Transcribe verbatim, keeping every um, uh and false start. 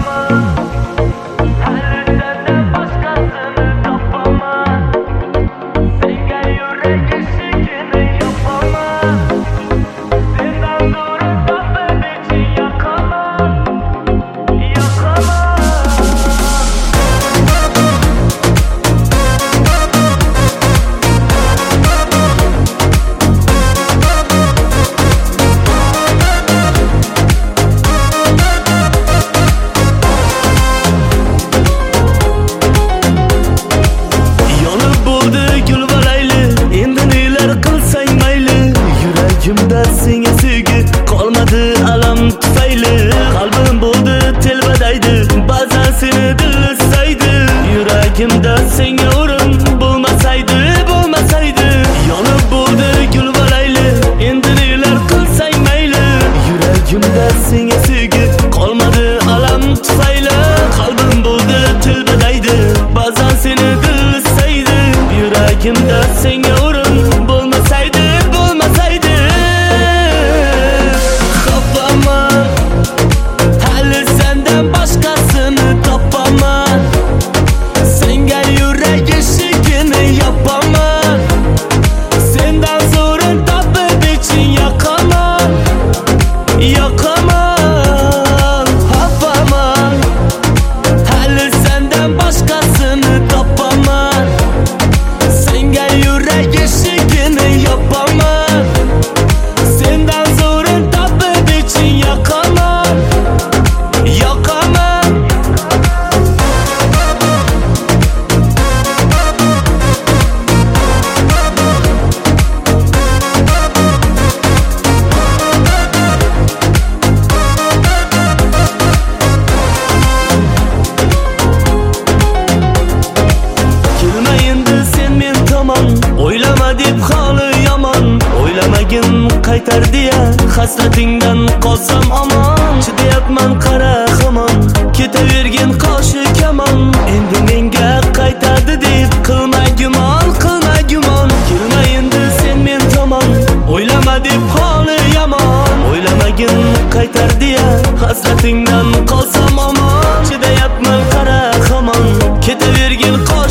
Yuragimda senga sevgi qolmadi alam tufayli. Qalbim bo'ldi telbadaydi, ba'zan seni dil istaydi. Yuragimda senga o'rin bo'lmasaydi, bo'lmasaydi. Yonib bo'ldi gul va layli, endi nelar qilsang mayli. Yuragimda senga sevgi qolmadi alam tufayli. Qalbim bo'ldi telbadaydi, ba'zan seni dil istaydi. Yuragimda senga o'rin bo'lmasaydi, bo'lmasaydi. O'ylama deb holi yomon, o'ylamagin qaytar deya hasratingdan qolsam omon. Chidayapman qara hamon, ketavergin qoshi kamon. Endi menga qaytadi deb qilma gumon, qilma gumon. Kelma endi sen men tomon, o'ylama deb holi yomon, o'ylamagin qaytar deya hasratingdan qolsam omon. Chidayapman qara hamon, ketavergin qoshi